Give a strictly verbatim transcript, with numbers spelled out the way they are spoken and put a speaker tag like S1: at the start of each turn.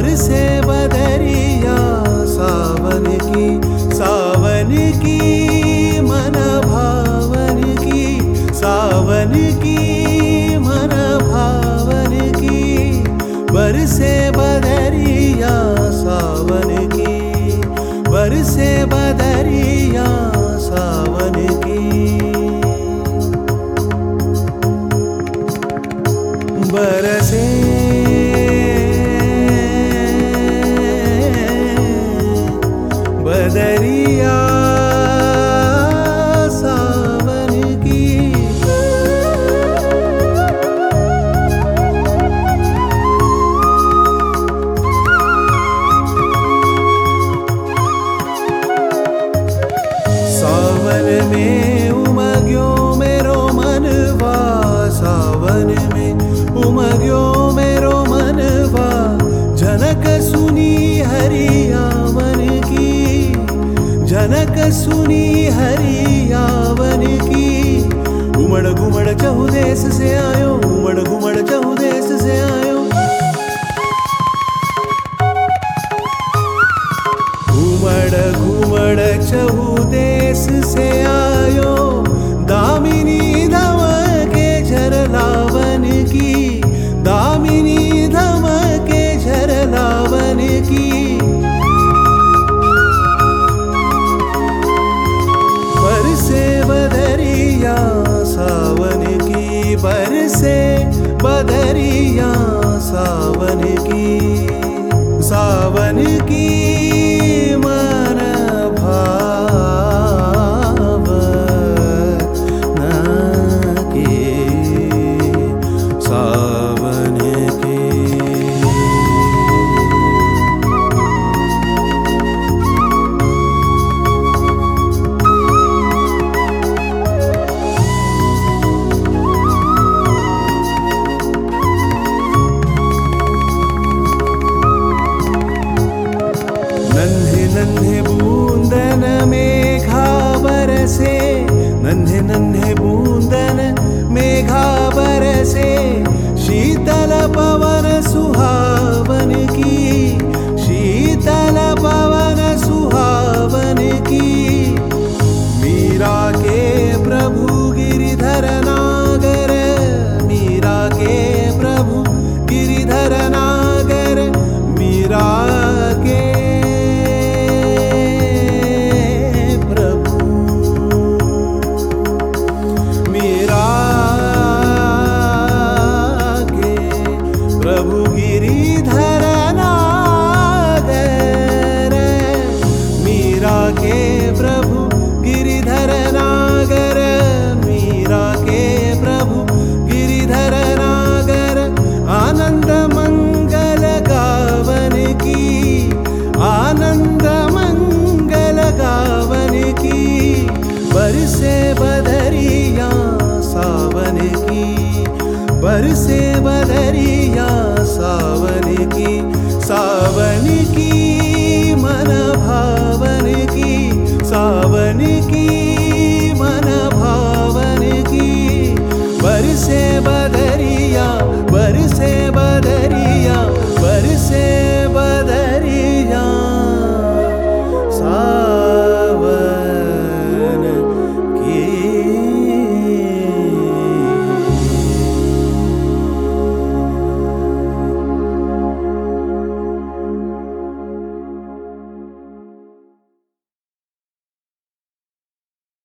S1: बरसे बदरिया सावन की, सावन की मन भावन की, सावन की मन भावन की। बरसे बदरिया सावन की, बरसे बदरिया सावन की। बरसे बदरिया सावन की। सावन में उमग्यो मेरो मनवा, सावन में उमग्यो मेरो मनवा। जनक सुनी हरियावन की, जनक सुनी हरियावन की। उमड़ घुमड़ चहुदेश से आयो, उमड़ घुमड़ चहुदेश से आयो। घुमड़ घुमड़ चहुदेश से आयो, दामिनी धम के झरलावन की, दामिनी धम के झरलावन की। बरसे बदरिया सावन की, बरसे बदरिया सावन की, सावन की